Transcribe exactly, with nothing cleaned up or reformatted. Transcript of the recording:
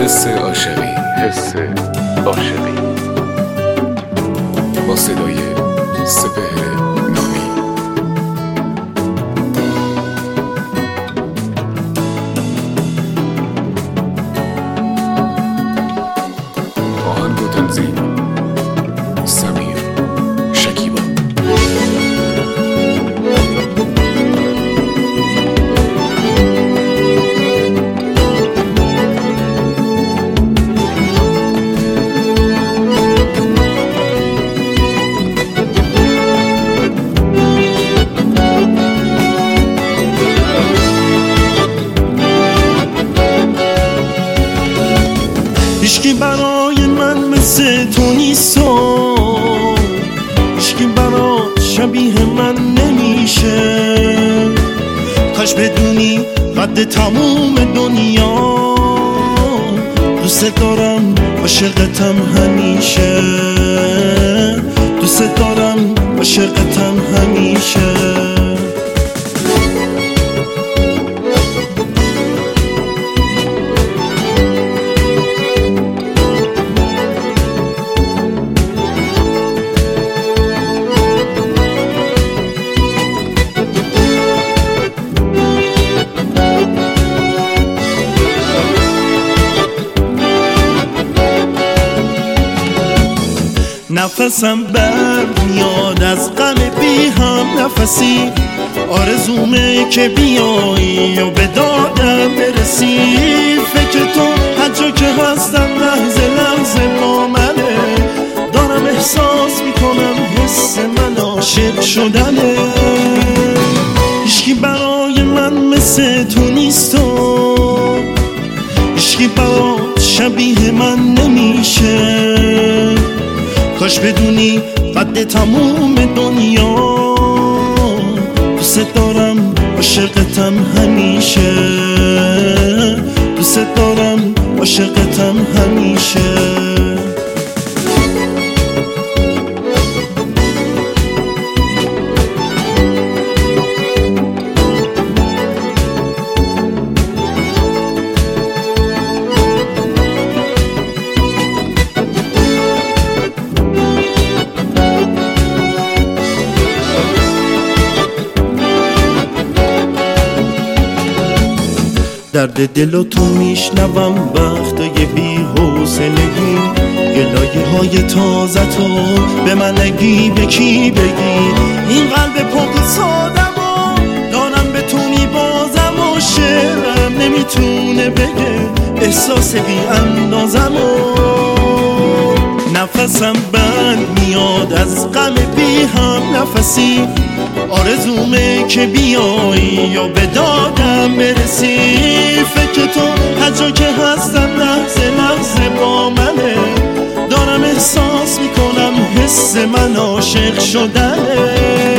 حس عاشقی حس عاشقی با صدای سپهر نامی. آهنگ و تنظیم سمیر شکیبا. هیچکی برای من مثل تو نیست و هیچکی برات شبیه من نمیشه. کاش بدونی قد تموم دنیا دوست دارم عاشقتم همیشه. دوست دارم عاشقتم همیشه. نفسم برد میاد از غم بی هم نفسی. آرزومه که بیایی و به دادم برسی. فکر تو هر جا که هستم لحظه لحظه با منه. دارم احساس میکنم حس من عاشق شدنه. هیچکی برای من مثل تو نیست و هیچکی برات شبیه من نمیشه. کاش بدونی قد تموم دنیا دوست دارم عاشقتم همیشه. دوست دارم عاشقتم همیشه. درد دل و تو میشنوم وقتای بی حوصلگی. گلایه های تازه تو به من نگی به کی بگی. این قلب پاک سادمو دارم بتونی بازم و شعرم نمیتونه بگه احساس بی اندازمو. نفسم بند میاد از غم بی هم نفسی. آرزومه که بیایی یا به دادم برسی. فکر تو هر جا که هستم لحظه لحظه با منه. دارم احساس میکنم حس من عاشق شدنه.